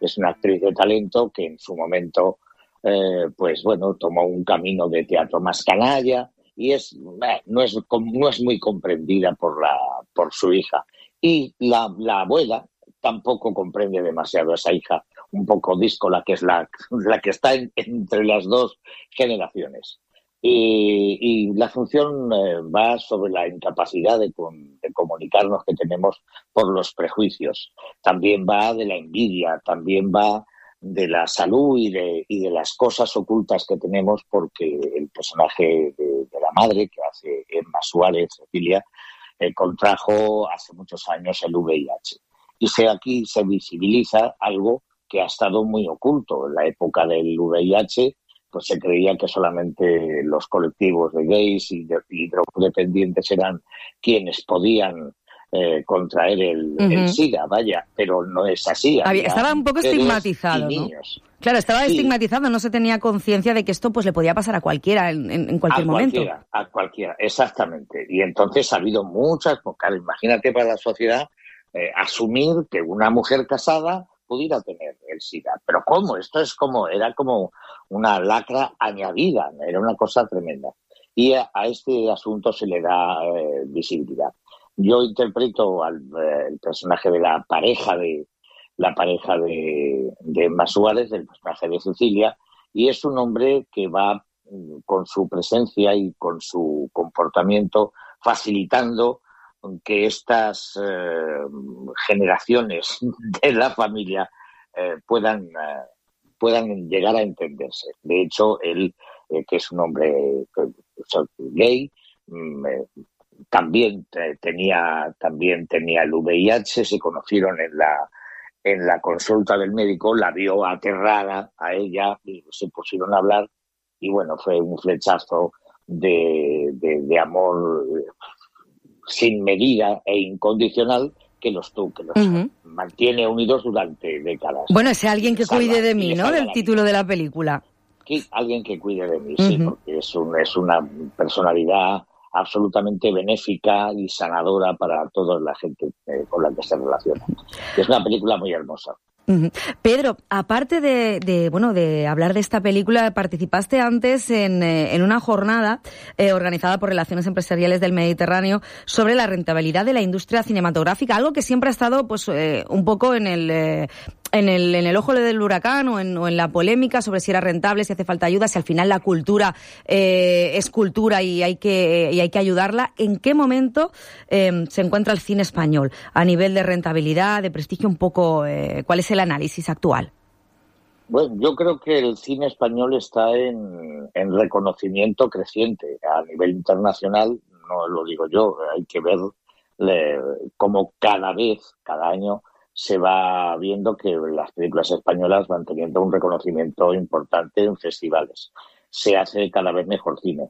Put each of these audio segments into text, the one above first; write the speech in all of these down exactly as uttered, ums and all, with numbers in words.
es una actriz de talento que en su momento, eh, pues bueno, tomó un camino de teatro más canalla y es eh, no es no es muy comprendida por la por su hija. Y la, la abuela tampoco comprende demasiado a esa hija, un poco díscola, que es la, la que está en, entre las dos generaciones. Y, y la función eh, va sobre la incapacidad de, de comunicarnos que tenemos por los prejuicios. También va de la envidia, también va de la salud y de, y de las cosas ocultas que tenemos, porque el personaje de, de la madre, que hace Emma Suárez, Cecilia, eh, contrajo hace muchos años el V I H. Y se, aquí se visibiliza algo que ha estado muy oculto. En la época del V I H, pues se creía que solamente los colectivos de gays y, de, y drogodependientes eran quienes podían eh, contraer el, uh-huh. el SIDA, vaya, pero no es así. Había, estaba un poco estigmatizado, ¿no? Claro, estaba sí. estigmatizado, no se tenía conciencia de que esto pues le podía pasar a cualquiera en, en, en cualquier a momento. Cualquiera, a cualquiera, exactamente. Y entonces ha habido muchas, claro, imagínate para la sociedad eh, asumir que una mujer casada pudiera tener el SIDA. Pero ¿cómo? Esto es como, era como una lacra añadida, era una cosa tremenda. Y a, a este asunto se le da eh, visibilidad. Yo interpreto al eh, el personaje de la pareja de la pareja de, de Emma Suárez, del personaje de Cecilia, y es un hombre que va con su presencia y con su comportamiento facilitando que estas eh, generaciones de la familia eh, puedan, eh, puedan llegar a entenderse. De hecho, él, eh, que es un hombre eh, gay, eh, también eh, tenía también tenía el V I H, se conocieron en la en la consulta del médico, la vio aterrada a ella y se pusieron a hablar y bueno, fue un flechazo de, de, de amor sin medida e incondicional que los, que los uh-huh. mantiene unidos durante décadas. Bueno, ese alguien que salva, cuide de mí, ¿no? Del título vida. de la película. Sí, alguien que cuide de mí, uh-huh. sí, porque es, un, es una personalidad absolutamente benéfica y sanadora para toda la gente eh, con la que se relaciona. Es una película muy hermosa. Uh-huh. Pedro, aparte de, de bueno de hablar de esta película, participaste antes en, eh, en una jornada eh, organizada por Relaciones Empresariales del Mediterráneo sobre la rentabilidad de la industria cinematográfica, algo que siempre ha estado pues eh, un poco en el eh, en el en el ojo del huracán o en, o en la polémica sobre si era rentable, si hace falta ayuda, si al final la cultura eh, es cultura y hay que y hay que ayudarla. ¿En qué momento eh, se encuentra el cine español a nivel de rentabilidad, de prestigio? Un poco, eh, ¿cuál es el análisis actual? Bueno, yo creo que el cine español está en, en reconocimiento creciente a nivel internacional. No lo digo yo, hay que ver le, cómo cada vez, cada año, se va viendo que las películas españolas van teniendo un reconocimiento importante en festivales. Se hace cada vez mejor cine.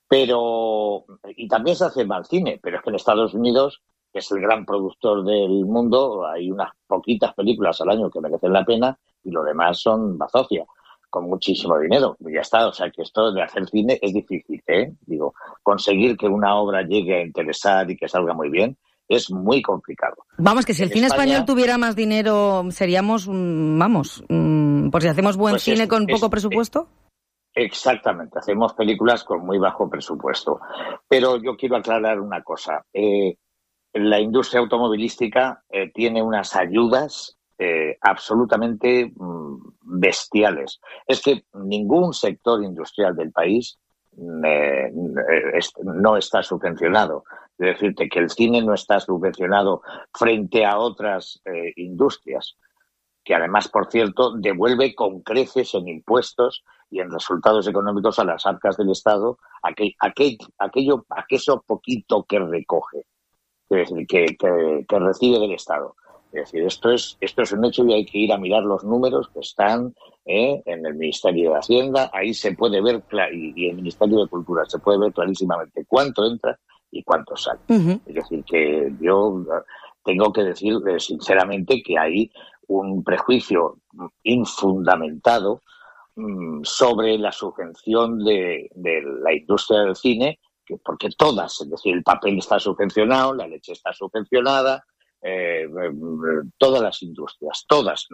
Pero, y también se hace mal cine, pero es que en Estados Unidos, que es el gran productor del mundo, hay unas poquitas películas al año que merecen la pena y lo demás son bazofia, con muchísimo dinero. Y ya está, o sea que esto de hacer cine es difícil, ¿eh? Digo, conseguir que una obra llegue a interesar y que salga muy bien es muy complicado. Vamos, que si el en cine España, español tuviera más dinero, seríamos, vamos, por si hacemos buen pues cine es, con es, poco presupuesto. Exactamente, hacemos películas con muy bajo presupuesto. Pero yo quiero aclarar una cosa. Eh, la industria automovilística eh, tiene unas ayudas eh, absolutamente mm, bestiales. Es que ningún sector industrial del país eh, es, no está subvencionado. Es decirte que el cine no está subvencionado frente a otras eh, industrias, que además, por cierto, devuelve con creces en impuestos y en resultados económicos a las arcas del Estado aquel, aquel, aquello, aquello poquito que recoge, es decir, que, que, que recibe del Estado. Es decir, esto es, esto es un hecho y hay que ir a mirar los números que están eh, en el Ministerio de Hacienda. Ahí se puede ver, y, y en el Ministerio de Cultura se puede ver clarísimamente cuánto entra y cuánto sale. Uh-huh. Es decir, que yo tengo que decir eh, sinceramente que hay un prejuicio infundamentado mmm, sobre la subvención de, de la industria del cine, que porque todas, es decir, el papel está subvencionado, la leche está subvencionada, eh, eh, todas las industrias, todas.